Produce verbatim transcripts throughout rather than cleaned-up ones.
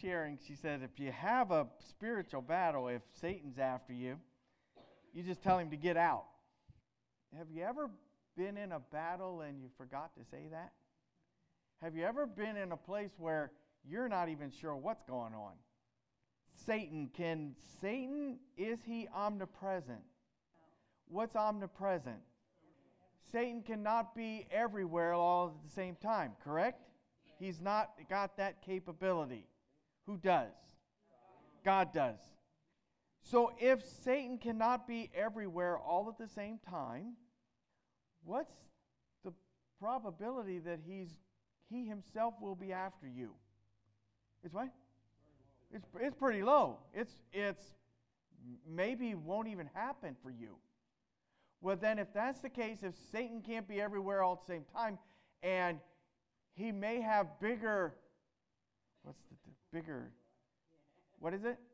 sharing, she said, if you have a spiritual battle, if Satan's after you, you just tell him to get out. Have you ever been in a battle and you forgot to say that? Have you ever been in a place where you're not even sure what's going on? Satan, can Satan, is he omnipresent? What's omnipresent? Satan cannot be everywhere all at the same time, correct? He's not got that capability. Who does? God does. So if Satan cannot be everywhere all at the same time, what's the probability that he's he himself will be after you? It's what? It's it's pretty low. It's it's maybe won't even happen for you. Well, then if that's the case, if Satan can't be everywhere all at the same time, and he may have bigger, what's the, the bigger, what is it?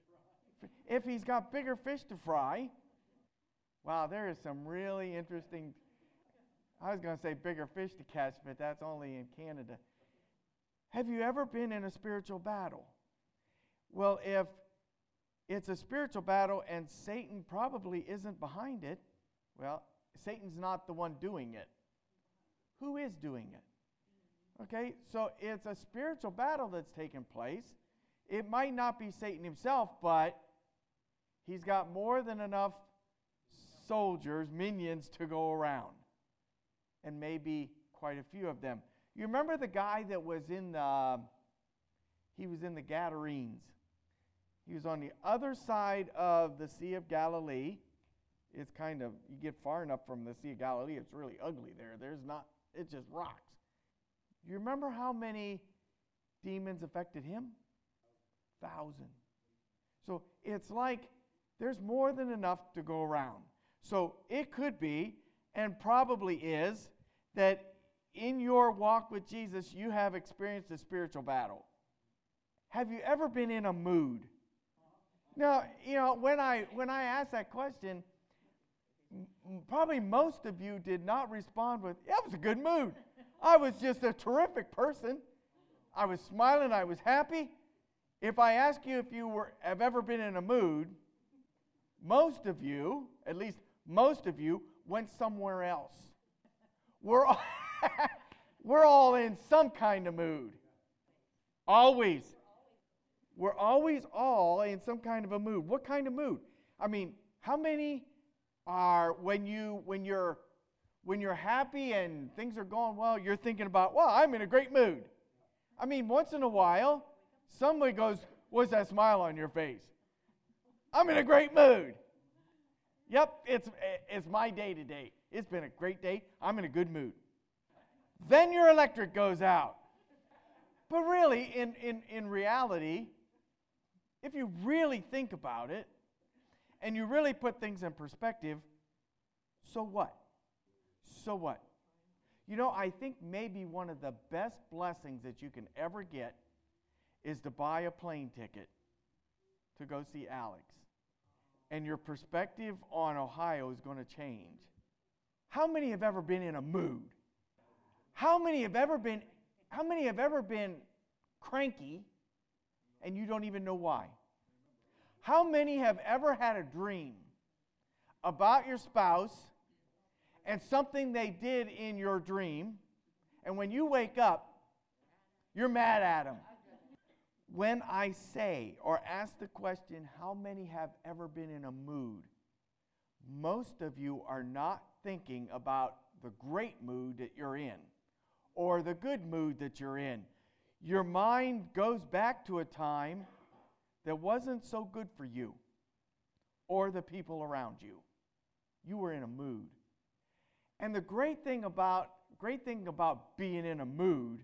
If he's got bigger fish to fry, wow, there is some really interesting, I was going to say bigger fish to catch, but that's only in Canada. Have you ever been in a spiritual battle? Well, if it's a spiritual battle and Satan probably isn't behind it, well, Satan's not the one doing it. Who is doing it? Okay, so it's a spiritual battle that's taking place. It might not be Satan himself, but he's got more than enough soldiers, minions, to go around. And maybe quite a few of them. You remember the guy that was in the, he was in the Gadarenes. He was on the other side of the Sea of Galilee. It's kind of, you get far enough from the Sea of Galilee, it's really ugly there. There's not, it's just rocks. You remember how many demons affected him? Thousand. So it's like there's more than enough to go around. So it could be, and probably is, that in your walk with Jesus, you have experienced a spiritual battle. Have you ever been in a mood? Now, you know, when I when I asked that question, m- probably most of you did not respond with, yeah, it was a good mood. I was just a terrific person. I was smiling. I was happy. If I ask you if you were have ever been in a mood, most of you, at least most of you, went somewhere else. We're all, we're all in some kind of mood. Always. We're always all in some kind of a mood. What kind of mood? I mean, how many are when you when you're when you're happy and things are going well, you're thinking about, well, I'm in a great mood. I mean, once in a while, somebody goes, what's that smile on your face? I'm in a great mood. Yep, it's it's my day today. It's been a great day. I'm in a good mood. Then your electric goes out. But really, in, in, in reality, if you really think about it, and you really put things in perspective, so what? So what? You know, I think maybe one of the best blessings that you can ever get is to buy a plane ticket to go see Alex. And your perspective on Ohio is going to change. How many have ever been in a mood? How many have ever been how many have ever been cranky and you don't even know why? How many have ever had a dream about your spouse and something they did in your dream, and when you wake up, you're mad at them? When I say or ask the question, how many have ever been in a mood, most of you are not thinking about the great mood that you're in or the good mood that you're in. Your mind goes back to a time that wasn't so good for you or the people around you. You were in a mood. And the great thing about great thing about being in a mood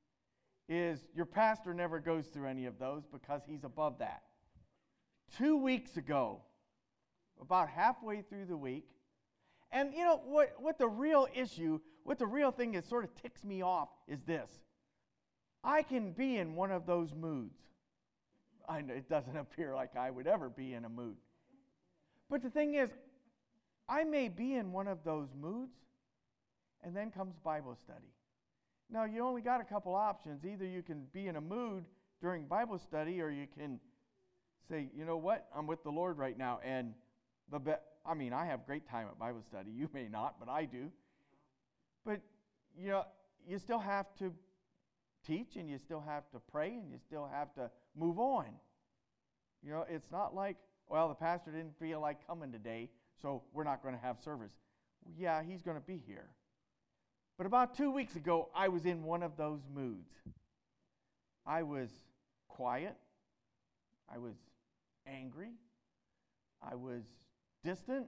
is your pastor never goes through any of those because he's above that. Two weeks ago, about halfway through the week, and you know what, what the real issue, what the real thing that sort of ticks me off is this. I can be in one of those moods. I know it doesn't appear like I would ever be in a mood. But the thing is, I may be in one of those moods, and then comes Bible study. Now, you only got a couple options. Either you can be in a mood during Bible study, or you can say, you know what, I'm with the Lord right now. And the be- I mean, I have great time at Bible study. You may not, but I do. But, you know, you still have to teach, and you still have to pray, and you still have to move on. You know, it's not like, well, the pastor didn't feel like coming today, so we're not going to have service. Yeah, he's going to be here. But about two weeks ago, I was in one of those moods. I was quiet. I was angry. I was distant.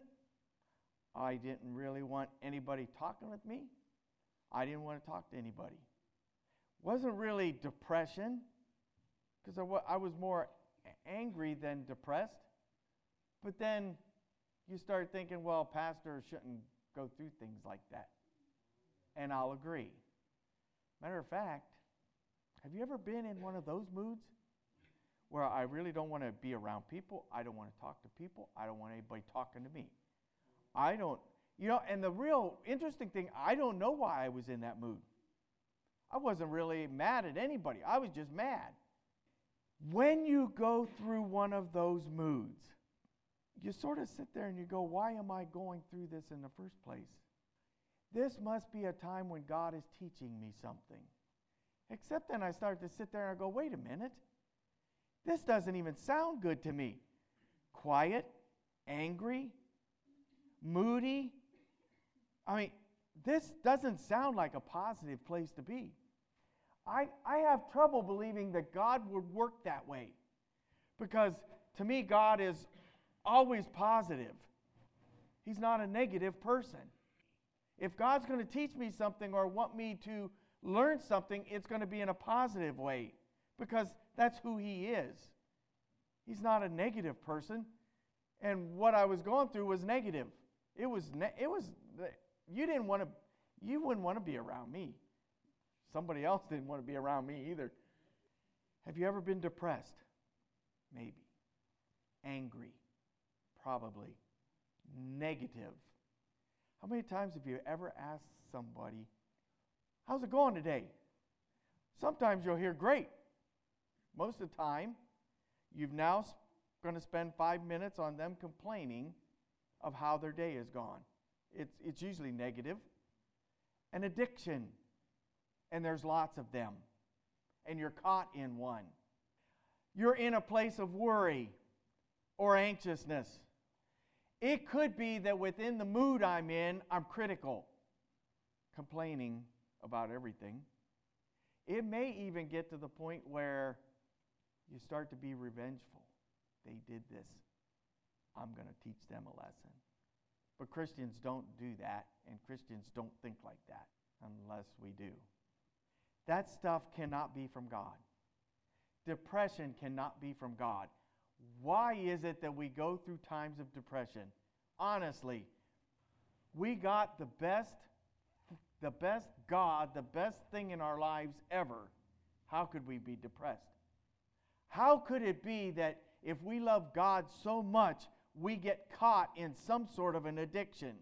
I didn't really want anybody talking with me. I didn't want to talk to anybody. Wasn't really depression, because I, wa- I was more angry than depressed. But then you start thinking, well, pastors shouldn't go through things like that. And I'll agree. Matter of fact, have you ever been in one of those moods where I really don't want to be around people? I don't want to talk to people. I don't want anybody talking to me. I don't, you know, and the real interesting thing, I don't know why I was in that mood. I wasn't really mad at anybody. I was just mad. When you go through one of those moods, you sort of sit there and you go, why am I going through this in the first place? This must be a time when God is teaching me something. Except then I start to sit there and I go, wait a minute. This doesn't even sound good to me. Quiet, angry, moody. I mean, this doesn't sound like a positive place to be. I, I have trouble believing that God would work that way. Because to me, God is always positive. He's not a negative person. If God's going to teach me something or want me to learn something, it's going to be in a positive way. Because that's who He is. He's not a negative person. And what I was going through was negative. It was, ne- it was, you didn't want to, you wouldn't want to be around me. Somebody else didn't want to be around me either. Have you ever been depressed? Maybe. Angry? Probably. Negative? How many times have you ever asked somebody, how's it going today? Sometimes you'll hear great. Most of the time, you've now sp- going to spend five minutes on them complaining of how their day has gone. It's, it's usually negative. An addiction. And there's lots of them. And you're caught in one. You're in a place of worry or anxiousness. It could be that within the mood I'm in, I'm critical, complaining about everything. It may even get to the point where you start to be revengeful. They did this. I'm going to teach them a lesson. But Christians don't do that, and Christians don't think like that unless we do. That stuff cannot be from God. Depression cannot be from God. Why is it that we go through times of depression? Honestly, we got the best, the best God, the best thing in our lives ever. How could we be depressed? How could it be that if we love God so much, we get caught in some sort of an addiction?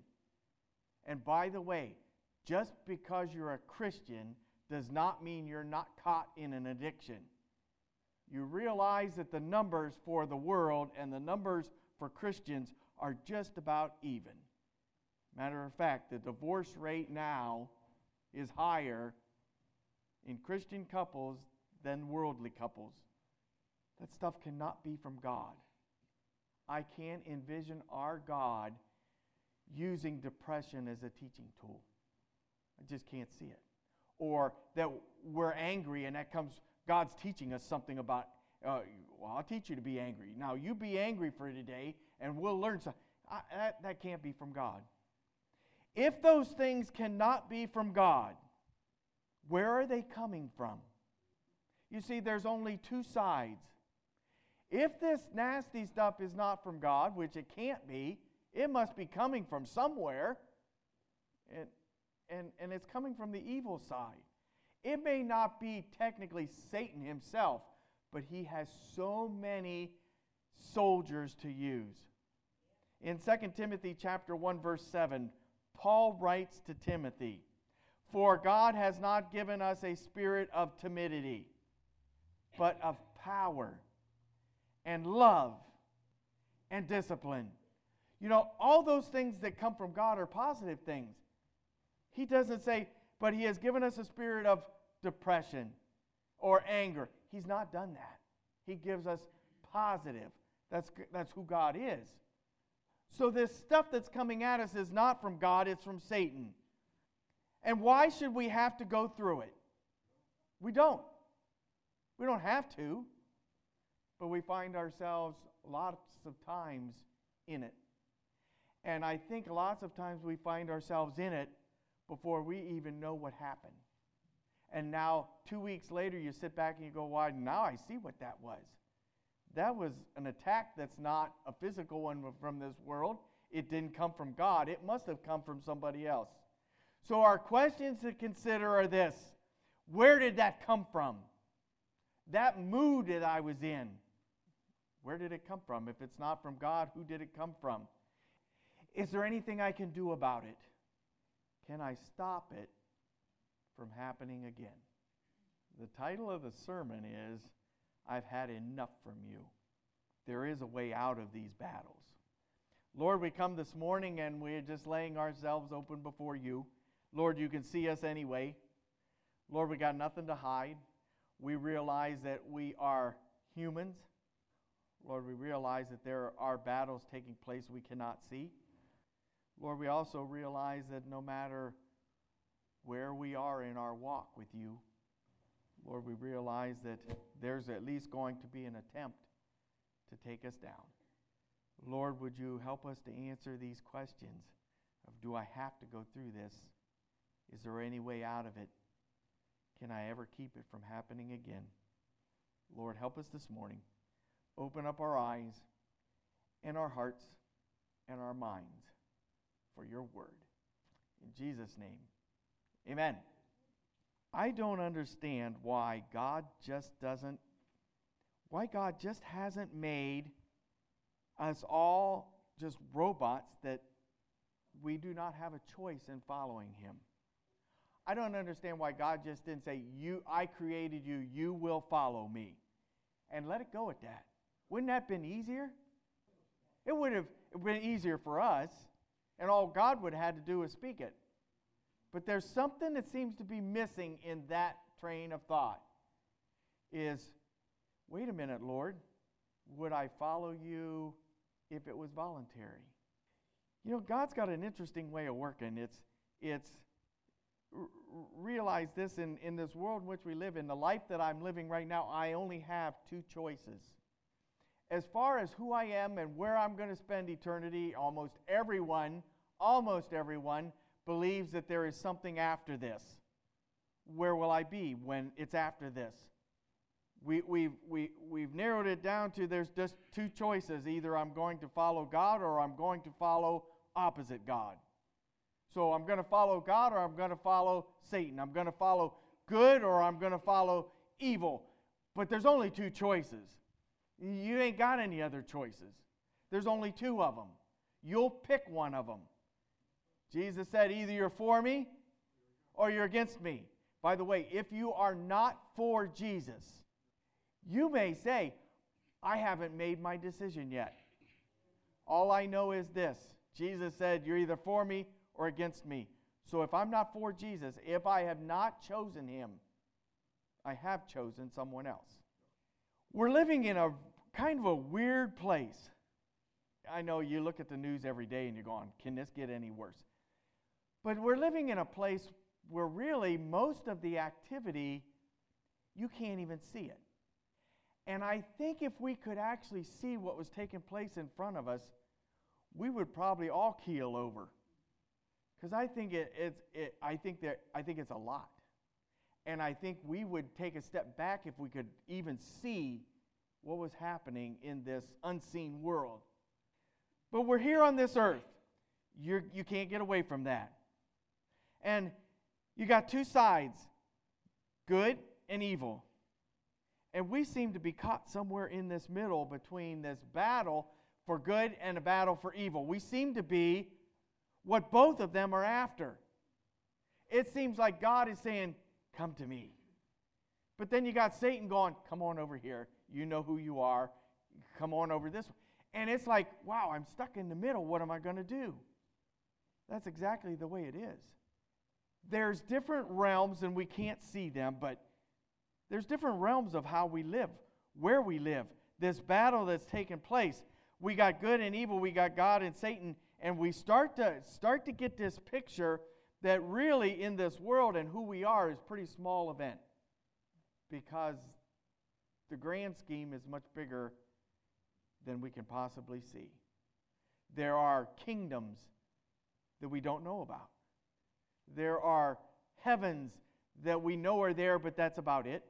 And by the way, just because you're a Christian does not mean you're not caught in an addiction. You realize that the numbers for the world and the numbers for Christians are just about even. Matter of fact, the divorce rate now is higher in Christian couples than worldly couples. That stuff cannot be from God. I can't envision our God using depression as a teaching tool. I just can't see it. Or that we're angry and that comes, God's teaching us something about, uh, well, I'll teach you to be angry. Now, you be angry for today and we'll learn something. I, that, that can't be from God. If those things cannot be from God, where are they coming from? You see, there's only two sides. If this nasty stuff is not from God, which it can't be, it must be coming from somewhere. And, and, and it's coming from the evil side. It may not be technically Satan himself, but he has so many soldiers to use. In Second Timothy chapter one, verse seven, Paul writes to Timothy, "For God has not given us a spirit of timidity." but of power and love and discipline. You know, all those things that come from God are positive things. He doesn't say, but he has given us a spirit of depression or anger. He's not done that. He gives us positive. That's, that's who God is. So this stuff that's coming at us is not from God, it's from Satan. And why should we have to go through it? We don't. We don't have to. But we find ourselves lots of times in it. And I think lots of times we find ourselves in it before we even know what happened. And now, two weeks later, you sit back and you go, why, now I see what that was. That was an attack that's not a physical one from this world. It didn't come from God. It must have come from somebody else. So our questions to consider are this. Where did that come from? That mood that I was in, where did it come from? If it's not from God, who did it come from? Is there anything I can do about it? Can I stop it from happening again? The title of the sermon is, I've had enough from you. There is a way out of these battles. Lord, we come this morning and we're just laying ourselves open before you. Lord, you can see us anyway. Lord, we got nothing to hide. We realize that we are humans. Lord, we realize that there are battles taking place we cannot see. Lord, we also realize that no matter where we are in our walk with you, Lord, we realize that there's at least going to be an attempt to take us down. Lord, would you help us to answer these questions of, do I have to go through this? Is there any way out of it? Can I ever keep it from happening again? Lord, help us this morning. Open up our eyes and our hearts and our minds for your word. In Jesus' name, amen. I don't understand why God just doesn't, why God just hasn't made us all just robots that we do not have a choice in following him. I don't understand why God just didn't say, "You, I created you, you will follow me," and let it go at that. Wouldn't that have been easier? It would have been easier for us, and all God would have had to do is speak it. But there's something that seems to be missing in that train of thought. Is, wait a minute, Lord, would I follow you if it was voluntary? You know, God's got an interesting way of working. It's, it's, r- realize this, in, in this world in which we live, in the life that I'm living right now, I only have two choices. As far as who I am and where I'm going to spend eternity, almost everyone, almost everyone, believes that there is something after this. Where will I be when it's after this? We, we've, we, we've narrowed it down to there's just two choices. Either I'm going to follow God or I'm going to follow opposite God. So I'm going to follow God or I'm going to follow Satan. I'm going to follow good or I'm going to follow evil. But there's only two choices. You ain't got any other choices. There's only two of them. You'll pick one of them. Jesus said, either you're for me or you're against me. By the way, if you are not for Jesus, you may say, I haven't made my decision yet. All I know is this. Jesus said, you're either for me or against me. So if I'm not for Jesus, if I have not chosen him, I have chosen someone else. We're living in a kind of a weird place. I know you look at the news every day and you're going, can this get any worse? But we're living in a place where really most of the activity, you can't even see it. And I think if we could actually see what was taking place in front of us, we would probably all keel over. Because I think it, it's, it, I think that, I think it's a lot. And I think we would take a step back if we could even see what was happening in this unseen world. But we're here on this earth. You're, you can't get away from that. And you got two sides, good and evil. And we seem to be caught somewhere in this middle between this battle for good and a battle for evil. We seem to be what both of them are after. It seems like God is saying, come to me. But then you got Satan going, come on over here. You know who you are. Come on over this way. And it's like, wow, I'm stuck in the middle. What am I going to do? That's exactly the way it is. There's different realms, and we can't see them, but there's different realms of how we live, where we live. This battle that's taking place. We got good and evil. We got God and Satan. And we start to start to get this picture that really in this world and who we are is a pretty small event. Because the grand scheme is much bigger than we can possibly see. There are kingdoms that we don't know about. There are heavens that we know are there, but that's about it.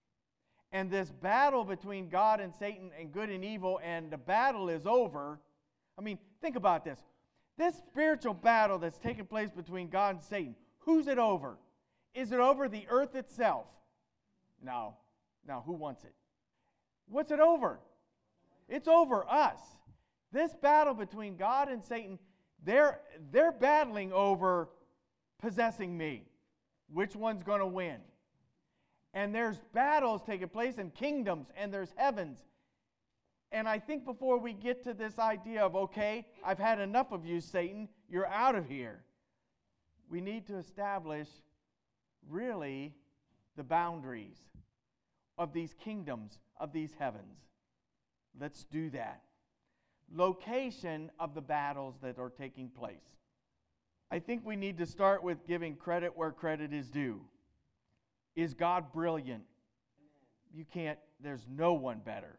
And this battle between God and Satan and good and evil, and the battle is over. I mean, think about this. This spiritual battle that's taking place between God and Satan, who's it over? Is it over the earth itself? No. No, who wants it? What's it over? It's over us. This battle between God and Satan, they're, they're battling over possessing me. Which one's going to win? And there's battles taking place in kingdoms, and there's heavens. And I think before we get to this idea of, okay, I've had enough of you, Satan, you're out of here, we need to establish really the boundaries of these kingdoms, of these heavens. Let's do that. Location of the battles that are taking place. I think we need to start with giving credit where credit is due. Is God brilliant? You can't, there's no one better.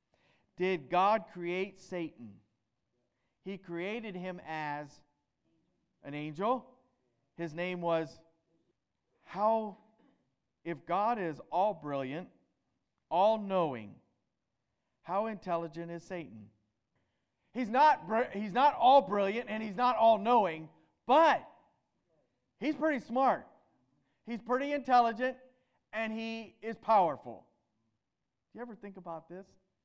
Did God create Satan? He created him as an angel. His name was, how, if God is all brilliant, all knowing, how intelligent is Satan? He's not, he's not all brilliant and he's not all knowing, but he's pretty smart. He's pretty intelligent, and he is powerful. Do you ever think about this?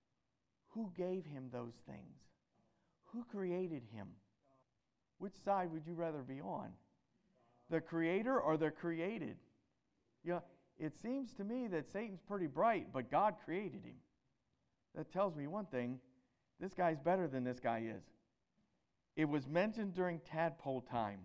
Who gave him those things? Who created him? Which side would you rather be on? The creator or the created? You know, it seems to me that Satan's pretty bright, but God created him. That tells me one thing. This guy's better than this guy is. It was mentioned during tadpole time.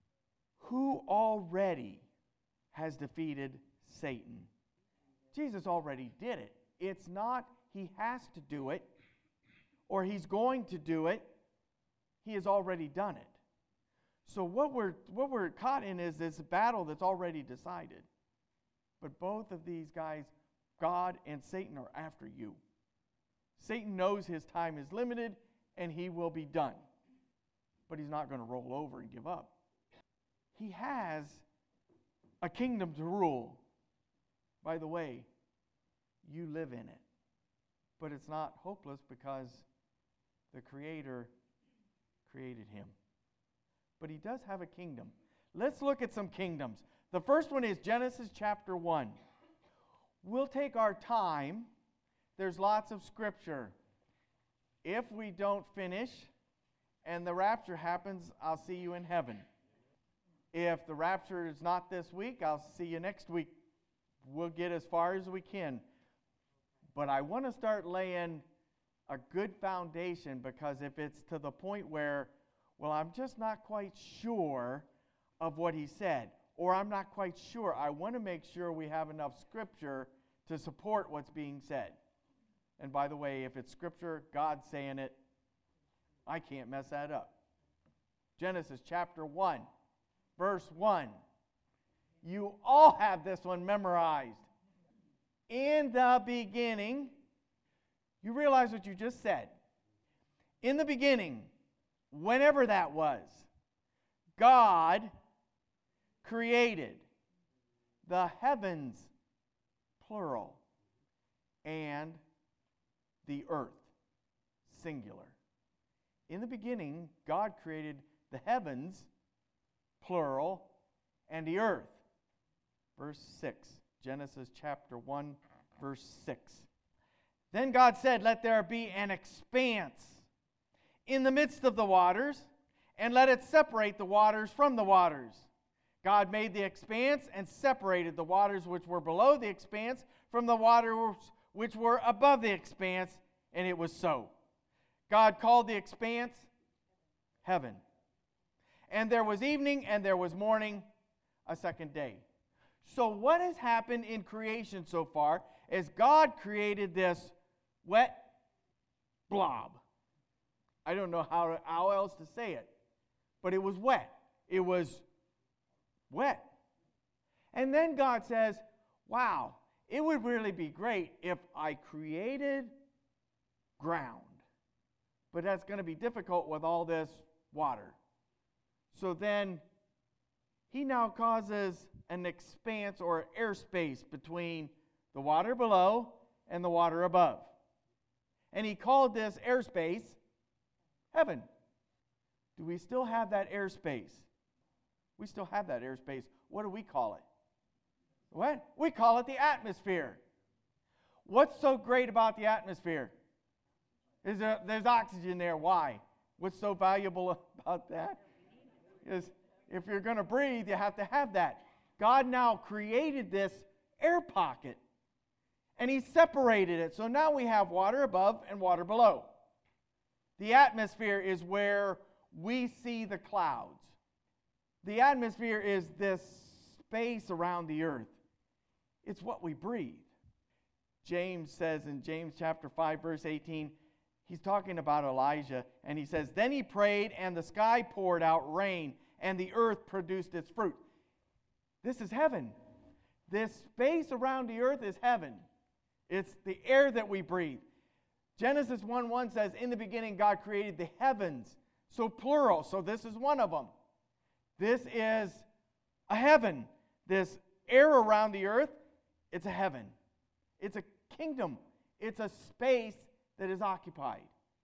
Who already has defeated Satan? Jesus already did it. It's not he has to do it or he's going to do it. He has already done it. So what we're what we're caught in is this battle that's already decided. But both of these guys, God and Satan, are after you. Satan knows his time is limited and he will be done. But he's not going to roll over and give up. He has a kingdom to rule. By the way, you live in it. But it's not hopeless because the Creator created him. But he does have a kingdom. Let's look at some kingdoms. The first one is Genesis chapter one. We'll take our time. There's lots of scripture. If we don't finish and the rapture happens, I'll see you in heaven. If the rapture is not this week, I'll see you next week. We'll get as far as we can. But I want to start laying a good foundation, because if it's to the point where, well, I'm just not quite sure of what he said, or I'm not quite sure, I want to make sure we have enough scripture to support what's being said. And by the way, if it's scripture, God's saying it, I can't mess that up. Genesis chapter one, verse one. You all have this one memorized. In the beginning, you realize what you just said. In the beginning, whenever that was, God created the heavens, plural, and the earth, singular. In the beginning, God created the heavens, plural, and the earth. Verse six, Genesis chapter one, verse six. Then God said, let there be an expanse in the midst of the waters, and let it separate the waters from the waters. God made the expanse and separated the waters which were below the expanse from the waters which were above the expanse, and it was so. God called the expanse heaven. And there was evening and there was morning, a second day. So what has happened in creation so far is God created this wet blob. I don't know how, to, how else to say it, but it was wet. It was wet. And then God says, wow, it would really be great if I created ground. But that's going to be difficult with all this water. So then he now causes an expanse or airspace between the water below and the water above. And he called this airspace heaven. Do we still have that airspace? We still have that airspace. What do we call it? What? We call it the atmosphere. What's so great about the atmosphere? Is there, there's oxygen there. Why? What's so valuable about that? Is if you're going to breathe, you have to have that. God now created this air pocket, and he separated it. So now we have water above and water below. The atmosphere is where we see the clouds. The atmosphere is this space around the earth. It's what we breathe. James says in James chapter five, verse eighteen, he's talking about Elijah, and he says, then he prayed, and the sky poured out rain, and the earth produced its fruit. This is heaven. This space around the earth is heaven. It's the air that we breathe. Genesis one one says, in the beginning God created the heavens. So plural, so this is one of them. This is a heaven. This air around the earth, it's a heaven. It's a kingdom. It's a space that is occupied.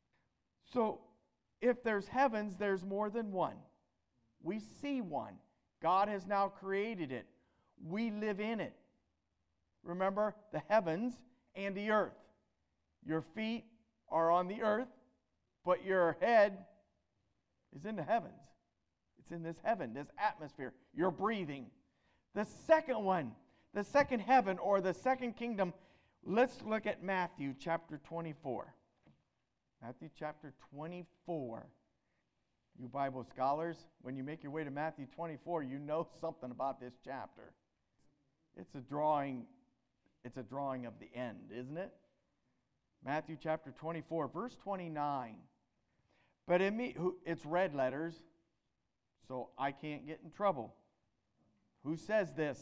So if there's heavens, there's more than one. We see one. God has now created it. We live in it. Remember, the heavens and the earth. Your feet are on the earth, but your head is in the heavens. It's in this heaven, this atmosphere. You're breathing. The second one, the second heaven or the second kingdom, let's look at Matthew chapter twenty-four. Matthew chapter twenty-four. You Bible scholars, when you make your way to Matthew twenty-four, you know something about this chapter. It's a drawing, it's a drawing of the end, isn't it? Matthew chapter twenty-four, verse twenty-nine. But in me, it's red letters, so I can't get in trouble. Who says this?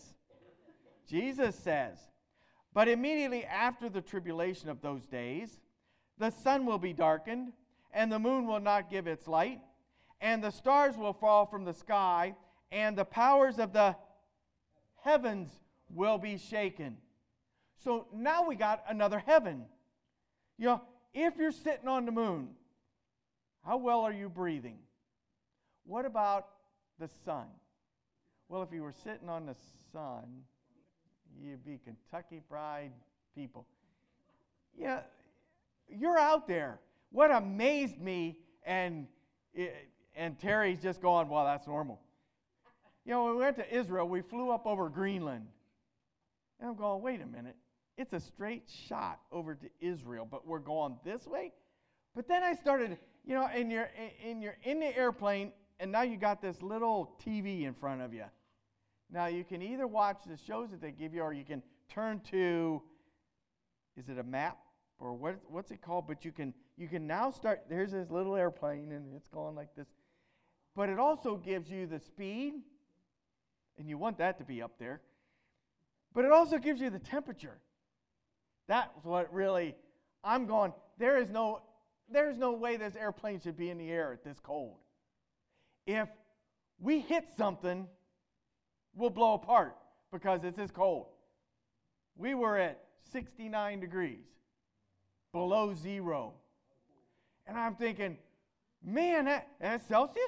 Jesus says, but immediately after the tribulation of those days, the sun will be darkened, and the moon will not give its light, and the stars will fall from the sky, and the powers of the heavens will be shaken. So now we got another heaven. You know, if you're sitting on the moon, how well are you breathing? What about the sun? Well, if you were sitting on the sun, you'd be Kentucky Fried people. Yeah, you're out there. What amazed me, and and Terry's just going, well, that's normal. You know, when we went to Israel, we flew up over Greenland. And I'm going, wait a minute. It's a straight shot over to Israel, but we're going this way? But then I started, you know, and you're, and you're in the airplane, and now you got this little T V in front of you. Now, you can either watch the shows that they give you, or you can turn to, is it a map? Or what, what's it called? But you can you can now start, there's this little airplane, and it's going like this. But it also gives you the speed, and you want that to be up there. But it also gives you the temperature. That's what really, I'm going, there is no, there's no way this airplane should be in the air at this cold. If we hit something, we'll blow apart because it's this cold. We were at sixty-nine degrees, below zero. And I'm thinking, man, that, that's Celsius?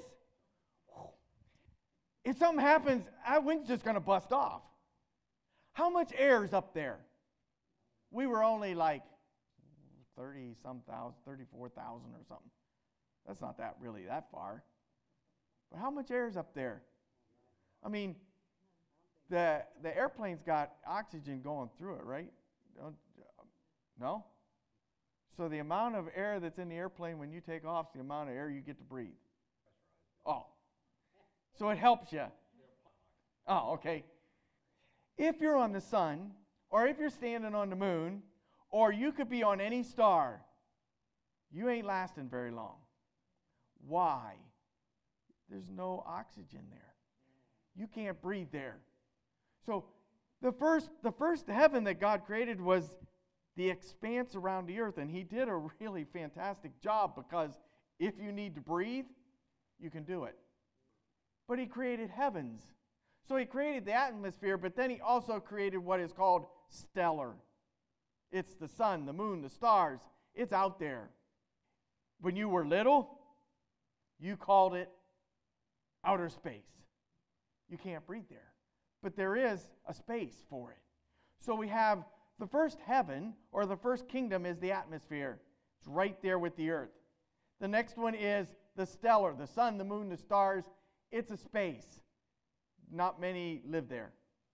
If something happens, our wind's just going to bust off. How much air is up there? We were only like thirty-some thousand, thirty-four thousand or something. That's not that really that far. But how much air is up there? I mean, the the airplane's got oxygen going through it, right? don't, no? So the amount of air that's in the airplane when you take off is the amount of air you get to breathe. Oh. So it helps you. Oh, okay. If you're on the sun, or if you're standing on the moon, or you could be on any star, you ain't lasting very long. Why? There's no oxygen there. You can't breathe there. So the first, the first heaven that God created was the expanse around the earth, and he did a really fantastic job, because if you need to breathe, you can do it. But he created heavens. So he created the atmosphere, but then he also created what is called stellar. It's the sun, the moon, the stars. It's out there. When you were little, you called it outer space. You can't breathe there. But there is a space for it. So we have the first heaven, or the first kingdom, is the atmosphere. It's right there with the earth. The next one is the stellar, the sun, the moon, the stars. It's a space. Not many live there.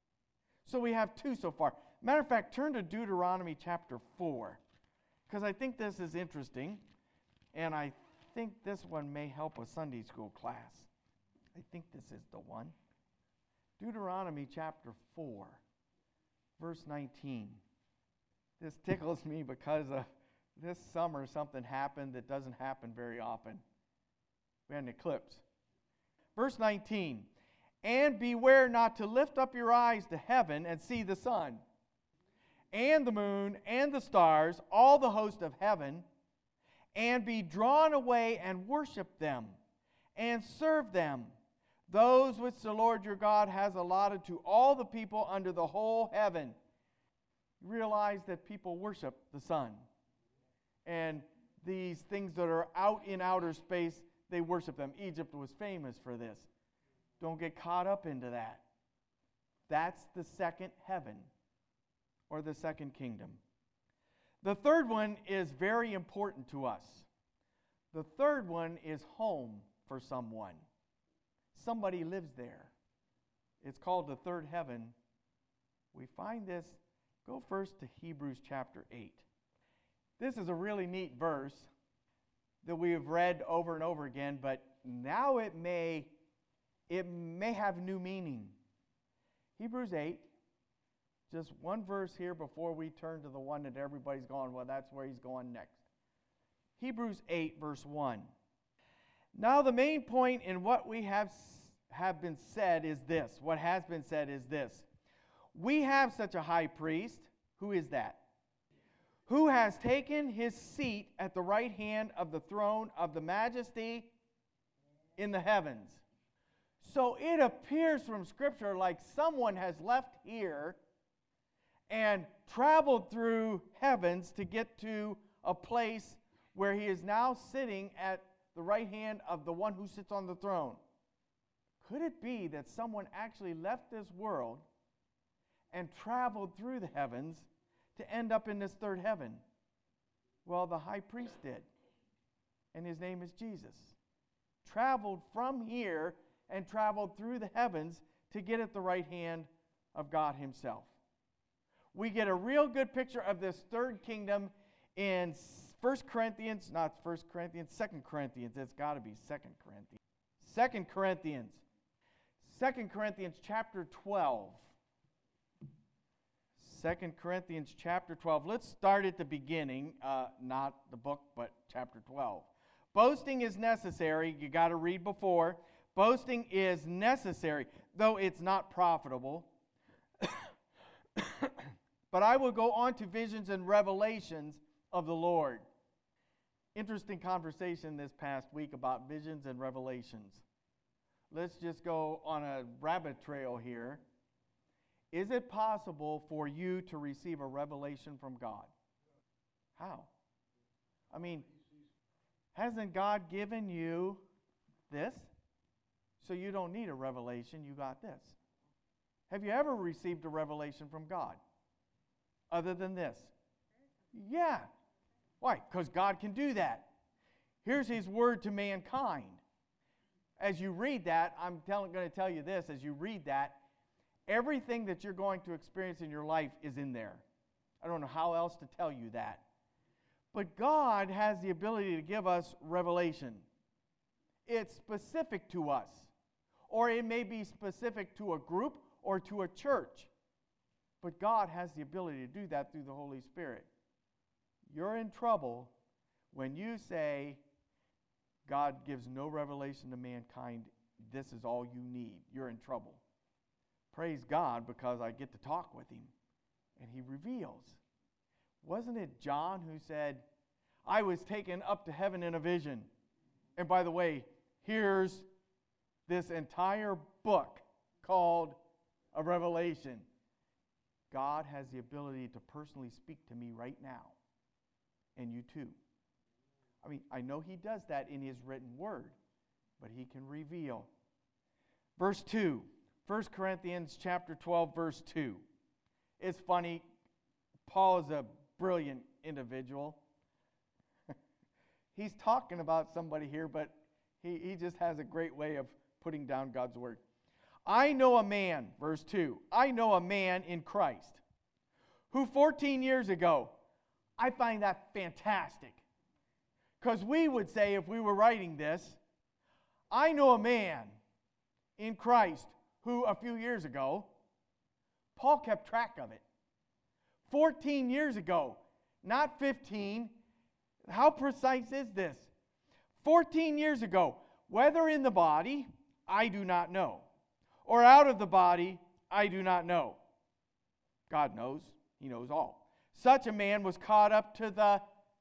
So we have two so far. Matter of fact, turn to Deuteronomy chapter four, because I think this is interesting, and I think this one may help a Sunday school class. I think this is the one. Deuteronomy chapter four, verse nineteen. This tickles me because uh, this summer something happened that doesn't happen very often. We had an eclipse. Verse nineteen, and beware not to lift up your eyes to heaven and see the sun, and the moon, and the stars, all the host of heaven, and be drawn away and worship them, and serve them, those which the Lord your God has allotted to all the people under the whole heaven. Realize that people worship the sun. And these things that are out in outer space, they worship them. Egypt was famous for this. Don't get caught up into that. That's the second heaven, or the second kingdom. The third one is very important to us. The third one is home for someone. Somebody lives there. It's called the third heaven. We find this, go first to Hebrews chapter eight. This is a really neat verse that we have read over and over again, but now it may, it may have new meaning. Hebrews eight, just one verse here before we turn to the one that everybody's going, well, that's where he's going next. Hebrews eight, verse one. Now the main point in what we have, have been said is this. What has been said is this. We have such a high priest. Who is that? Who has taken his seat at the right hand of the throne of the majesty in the heavens. So it appears from Scripture like someone has left here and traveled through heavens to get to a place where he is now sitting at the right hand of the one who sits on the throne. Could it be that someone actually left this world and traveled through the heavens to end up in this third heaven? Well, the high priest did, and his name is Jesus. Traveled from here and traveled through the heavens to get at the right hand of God himself. We get a real good picture of this third kingdom in First Corinthians, not First Corinthians, Second Corinthians. It's got to be Second Corinthians. Second Corinthians. Second Corinthians chapter twelve. Second Corinthians chapter twelve. Let's start at the beginning, uh, not the book, but chapter twelve. Boasting is necessary. You got to read before. Boasting is necessary, though it's not profitable. But I will go on to visions and revelations of the Lord. Interesting conversation this past week about visions and revelations. Let's just go on a rabbit trail here. Is it possible for you to receive a revelation from God? How? I mean, hasn't God given you this? So you don't need a revelation, you got this. Have you ever received a revelation from God? Other than this? Yeah. Why? Because God can do that. Here's his word to mankind. As you read that, I'm tell, going to tell you this, as you read that, everything that you're going to experience in your life is in there. I don't know how else to tell you that. But God has the ability to give us revelation. It's specific to us. Or it may be specific to a group or to a church. But God has the ability to do that through the Holy Spirit. You're in trouble when you say, God gives no revelation to mankind, this is all you need. You're in trouble. Praise God, because I get to talk with him, and he reveals. Wasn't it John who said, I was taken up to heaven in a vision? And by the way, here's this entire book called a Revelation. God has the ability to personally speak to me right now, and you too. I mean, I know he does that in his written word, but he can reveal. Verse two, First Corinthians chapter twelve, verse two. It's funny, Paul is a brilliant individual. He's talking about somebody here, but he, he just has a great way of putting down God's word. I know a man, verse two, I know a man in Christ who fourteen years ago, I find that fantastic. Because we would say, if we were writing this, I know a man in Christ who a few years ago, Paul kept track of it. fourteen years ago, not fifteen. How precise is this? fourteen years ago, whether in the body, I do not know, or out of the body, I do not know. God knows. He knows all. Such a man was caught up to the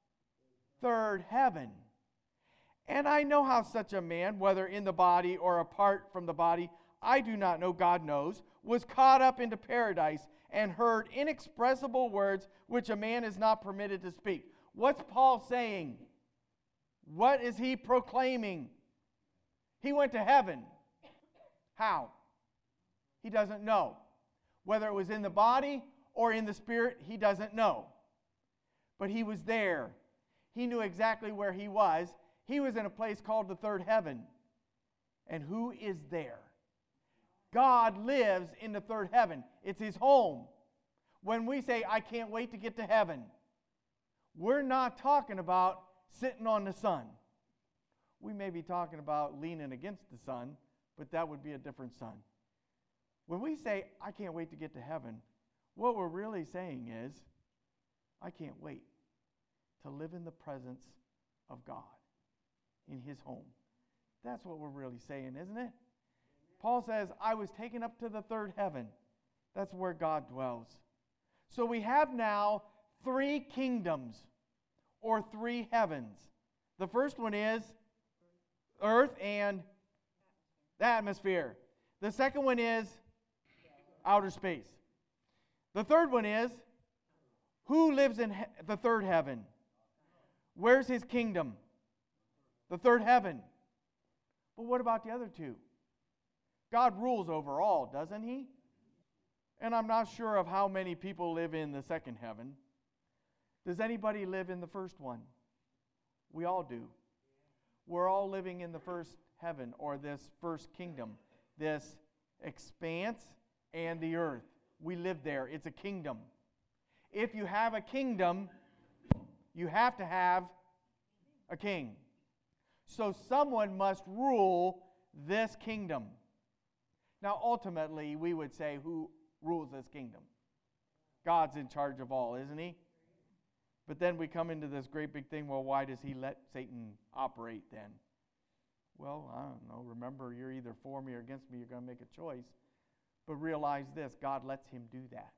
third heaven. And I know how such a man, whether in the body or apart from the body, I do not know, God knows, was caught up into paradise and heard inexpressible words which a man is not permitted to speak. What's Paul saying? What is he proclaiming? He went to heaven. How? He doesn't know. Whether it was in the body or in the spirit, he doesn't know. But he was there. He knew exactly where he was. He was in a place called the third heaven. And who is there? God lives in the third heaven. It's his home. When we say, I can't wait to get to heaven, we're not talking about sitting on the sun. We may be talking about leaning against the sun, but that would be a different sun. When we say, I can't wait to get to heaven, what we're really saying is, I can't wait to live in the presence of God, in his home. That's what we're really saying, isn't it? Paul says, I was taken up to the third heaven. That's where God dwells. So we have now three kingdoms, or three heavens. The first one is earth and the atmosphere. The second one is outer space. The third one is, who lives in he- the third heaven? Where's his kingdom? The third heaven. But what about the other two? God rules over all, doesn't he? And I'm not sure of how many people live in the second heaven. Does anybody live in the first one? We all do. We're all living in the first heaven, or this first kingdom, this expanse and the earth. We live there. It's a kingdom. If you have a kingdom, you have to have a king. So someone must rule this kingdom. Now, ultimately, we would say, who rules this kingdom? God's in charge of all, isn't he? But then we come into this great big thing, well, why does he let Satan operate then? Well, I don't know. Remember, you're either for me or against me. You're going to make a choice. But realize this, God lets him do that.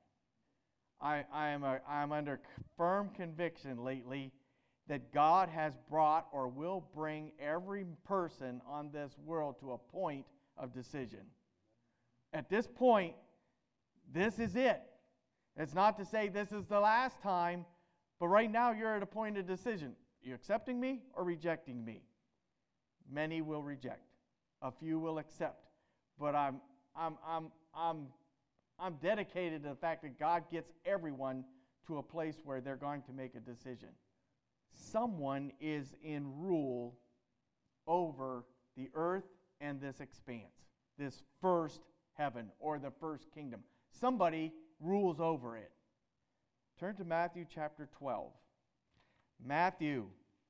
I, I am a, I'm under firm conviction lately that God has brought or will bring every person on this world to a point of decision. At this point, this is it. It's not to say this is the last time, but right now you're at a point of decision. Are you accepting me or rejecting me? Many will reject. A few will accept. But I'm I'm I'm I'm I'm dedicated to the fact that God gets everyone to a place where they're going to make a decision. Someone is in rule over the earth and this expanse, this first heaven or the first kingdom. Somebody rules over it. Turn to Matthew chapter twelve. Matthew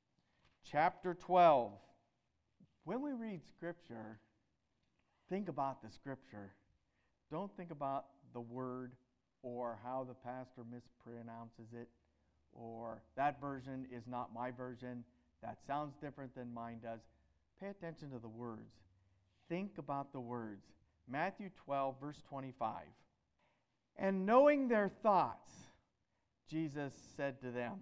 chapter twelve. When we read Scripture, think about the Scripture. Don't think about the word or how the pastor mispronounces it, or that version is not my version. That sounds different than mine does. Pay attention to the words. Think about the words. Matthew twelve, verse twenty-five. And knowing their thoughts, Jesus said to them,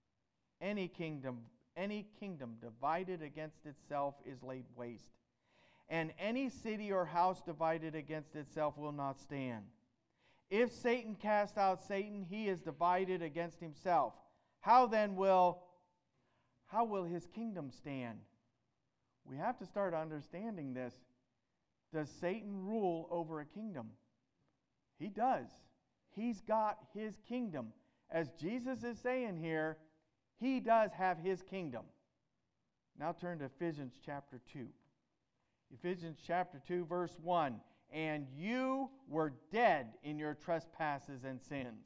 Any kingdom, any kingdom divided against itself is laid waste, and any city or house divided against itself will not stand. If Satan cast out Satan, he is divided against himself. How then will, how will his kingdom stand? We have to start understanding this. Does Satan rule over a kingdom? He does. He's got his kingdom. As Jesus is saying here, he does have his kingdom. Now turn to Ephesians chapter two. Ephesians chapter two, verse one. And you were dead in your trespasses and sins,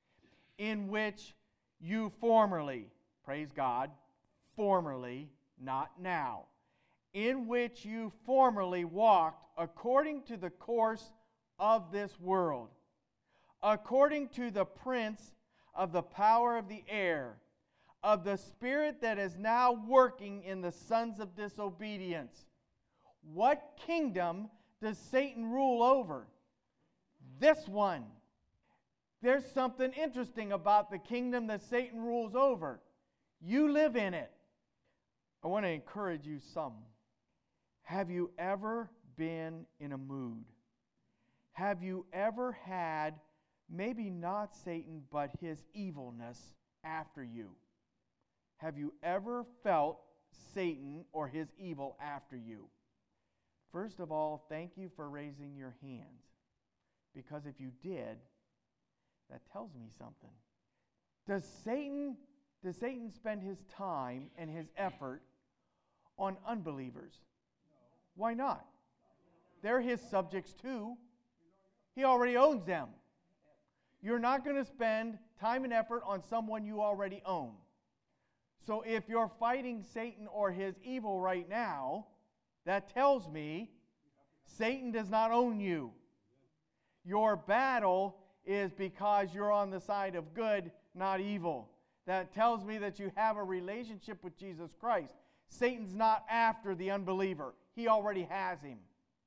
in which you formerly, praise God, formerly, not now, in which you formerly walked according to the course of this world, according to the prince of the power of the air, of the spirit that is now working in the sons of disobedience. What kingdom does Satan rule over? This one. There's something interesting about the kingdom that Satan rules over. You live in it. I want to encourage you some. Have you ever been in a mood? Have you ever had, maybe not Satan, but his evilness after you? Have you ever felt Satan or his evil after you? First of all, thank you for raising your hands. Because if you did, that tells me something. Does Satan, does Satan spend his time and his effort on unbelievers? Why not? They're his subjects too. He already owns them. You're not going to spend time and effort on someone you already own. So if you're fighting Satan or his evil right now, that tells me Satan does not own you. Your battle is because you're on the side of good, not evil. That tells me that you have a relationship with Jesus Christ. Satan's not after the unbeliever. He already has him.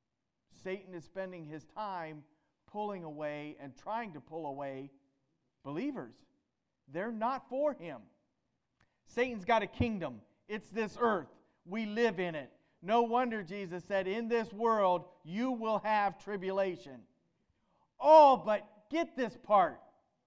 Satan is spending his time pulling away and trying to pull away believers. They're not for him. Satan's got a kingdom. It's this earth. We live in it. No wonder Jesus said, in this world you will have tribulation. Oh, but get this part.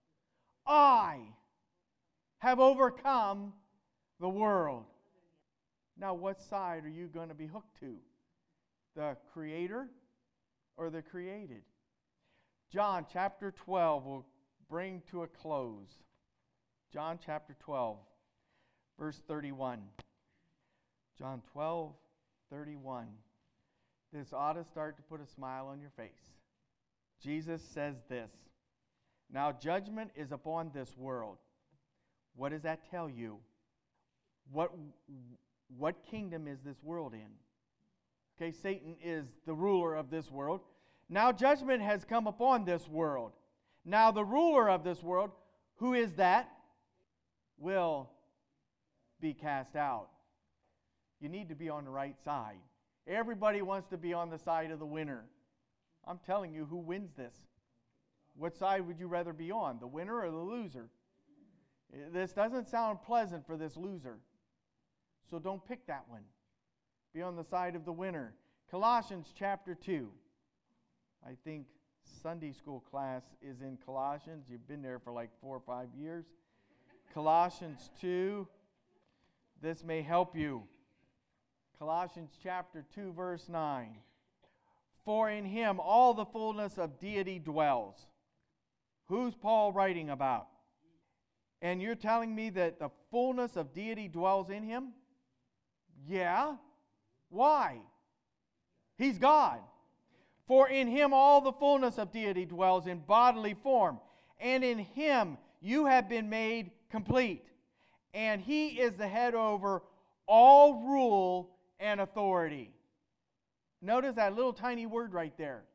I have overcome the world. Now, what side are you going to be hooked to? The creator or the created? John chapter twelve will bring to a close. John chapter twelve, verse thirty-one. John twelve, thirty-one. This ought to start to put a smile on your face. Jesus says this, now judgment is upon this world. What does that tell you? What, what kingdom is this world in? Okay, Satan is the ruler of this world. Now judgment has come upon this world. Now the ruler of this world, who is that? Will be cast out. You need to be on the right side. Everybody wants to be on the side of the winner. I'm telling you, who wins this? What side would you rather be on, the winner or the loser? This doesn't sound pleasant for this loser. So don't pick that one. Be on the side of the winner. Colossians chapter two. I think Sunday school class is in Colossians. You've been there for like four or five years. Colossians two. This may help you. Colossians chapter two, verse nine. For in him all the fullness of deity dwells. Who's Paul writing about? And you're telling me that the fullness of deity dwells in him? Yeah. Why? He's God. For in him all the fullness of deity dwells in bodily form, and in him you have been made complete. And he is the head over all rule and authority. Notice that little tiny word right there.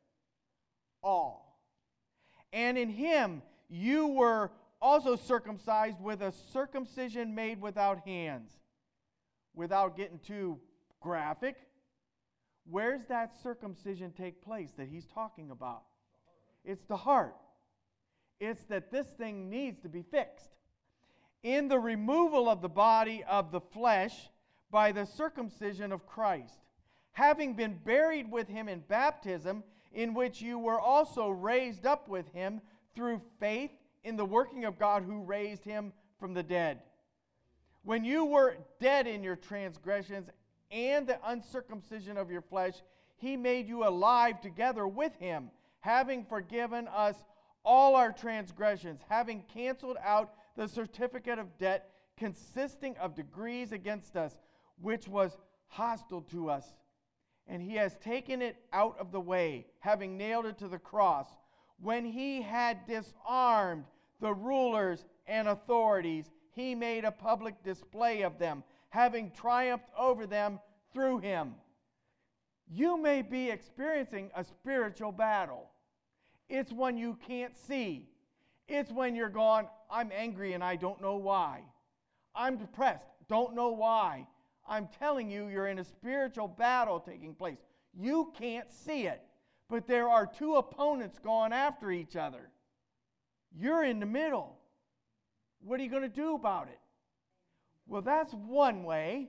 All. And in him you were also circumcised with a circumcision made without hands. Without getting too graphic, where's that circumcision take place that he's talking about? It's the heart. It's that this thing needs to be fixed. In the removal of the body of the flesh by the circumcision of Christ, having been buried with him in baptism, in which you were also raised up with him through faith in the working of God who raised him from the dead. When you were dead in your transgressions and the uncircumcision of your flesh, he made you alive together with him, having forgiven us all our transgressions, having canceled out the certificate of debt consisting of degrees against us, which was hostile to us. And he has taken it out of the way, having nailed it to the cross, when he had disarmed the rulers and authorities. He made a public display of them, having triumphed over them through him. You may be experiencing a spiritual battle. It's one you can't see. It's when you're going, I'm angry and I don't know why. I'm depressed, don't know why. I'm telling you, you're in a spiritual battle taking place. You can't see it, but there are two opponents going after each other. You're in the middle. What are you going to do about it? Well, that's one way.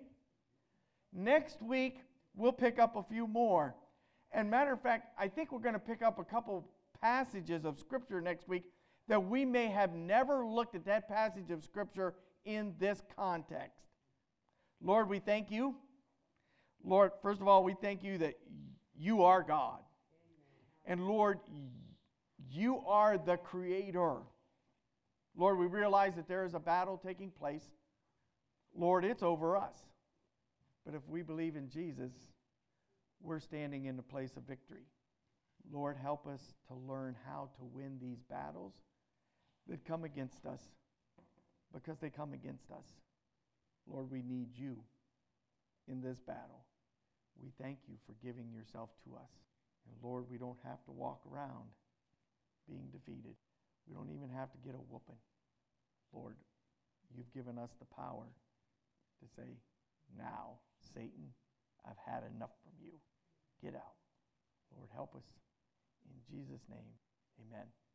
Next week, we'll pick up a few more. And matter of fact, I think we're going to pick up a couple passages of Scripture next week that we may have never looked at that passage of Scripture in this context. Lord, we thank you. Lord, first of all, we thank you that you are God. And Lord, you are the Creator. Lord, we realize that there is a battle taking place. Lord, it's over us. But if we believe in Jesus, we're standing in the place of victory. Lord, help us to learn how to win these battles that come against us, because they come against us. Lord, we need you in this battle. We thank you for giving yourself to us. And Lord, we don't have to walk around being defeated. We don't even have to get a whooping. Lord, you've given us the power to say, now, Satan, I've had enough from you. Get out. Lord, help us. In Jesus' name, amen.